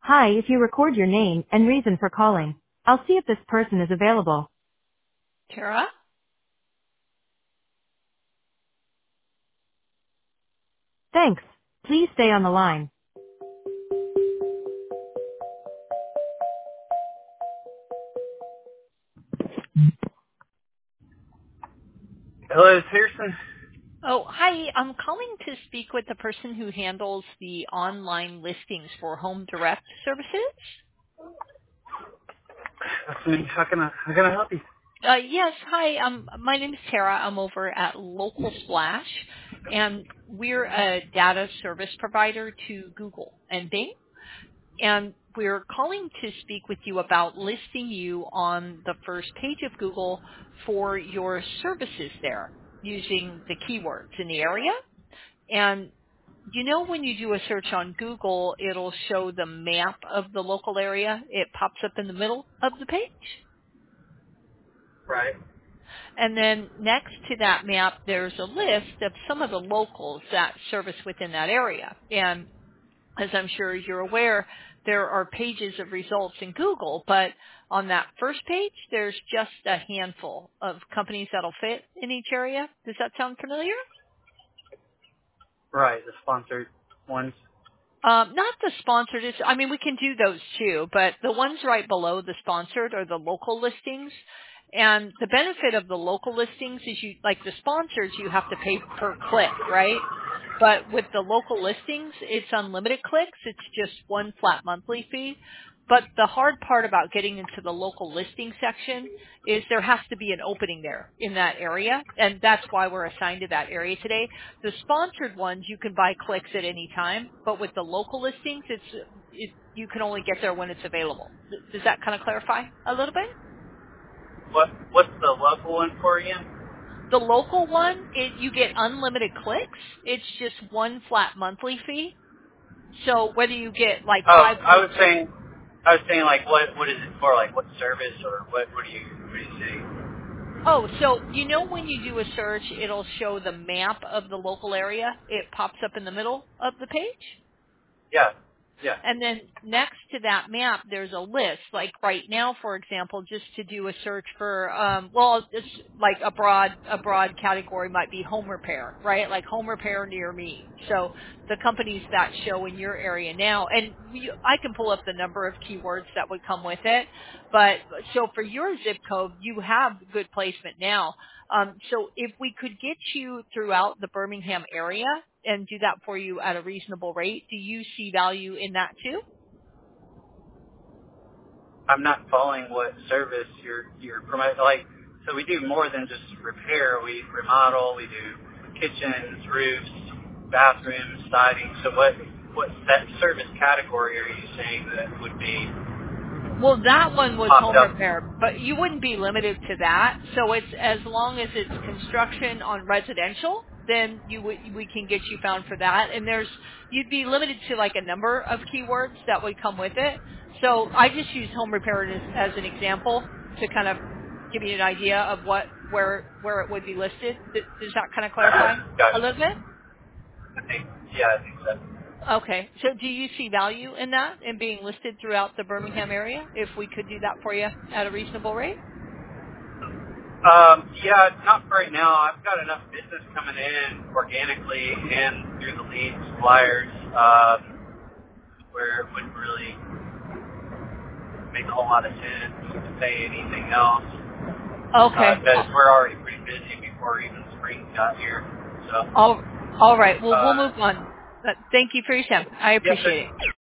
Hi, if you record your name and reason for calling, I'll see if this person is available. Tara? Thanks. Please stay on the line. Hello, it's Pearson. Oh, hi. I'm calling to speak with the person who handles the online listings for Home Direct services. That's me. How can I help you? Yes, hi. My name is Tara. I'm over at Local Splash, and we're a data service provider to Google and Bing. And we're calling to speak with you about listing you on the first page of Google for your services there using the keywords in the area. And you know when you do a search on Google, it'll show the map of the local area. It pops up in the middle of the page. Right. And then next to that map, there's a list of some of the locals that service within that area. And as I'm sure you're aware, there are pages of results in Google, but on that first page, there's just a handful of companies that'll fit in each area. Does that sound familiar? Right, the sponsored ones. Not the sponsored. I mean, we can do those too, but the ones right below the sponsored are the local listings. And the benefit of the local listings is like the sponsors, you have to pay per click, right? But with the local listings, it's unlimited clicks. It's just one flat monthly fee. But the hard part about getting into the local listing section is there has to be an opening there in that area, and that's why we're assigned to that area today. The sponsored ones, you can buy clicks at any time, but with the local listings, you can only get there when it's available. Does that kind of clarify a little bit? What's the local one for again? The local one, you get unlimited clicks. It's just one flat monthly fee. So whether you get like Oh, five I clicks. was saying like what is it for? Like what service or what do you say? Oh, so you know when you do a search, it'll show the map of the local area. It pops up in the middle of the page. Yeah. Yeah. And then next to that map, there's a list. Like right now, for example, just to do a search for, it's like a broad category might be home repair, right? Like home repair near me. So the companies that show in your area now, and I can pull up the number of keywords that would come with it. But so for your zip code, you have good placement now. So if we could get you throughout the Birmingham area and do that for you at a reasonable rate, do you see value in that too? I'm not following what service you're promoting. Like, so we do more than just repair. We remodel. We do kitchens, roofs, bathrooms, siding. So what that service category are you saying that would be Well, that one was popped home up? repair, but you wouldn't be limited to that. So it's as long as it's construction on residential, then we can get you found for that. And you'd be limited to like a number of keywords that would come with it. So I just use home repair as an example to kind of give you an idea of where it would be listed. Does that kind of clarify a Gotcha. little bit? I think so. Okay. So do you see value in that, in being listed throughout the Birmingham area, if we could do that for you at a reasonable rate? Yeah, not right now. I've got enough business coming in organically and through the leads, flyers, where it wouldn't really make a whole lot of sense to say anything else. Okay. Because we're already pretty busy before even spring got here. So, All right. Well, we'll uh, move on. But thank you for your time. I yes, appreciate it. sir.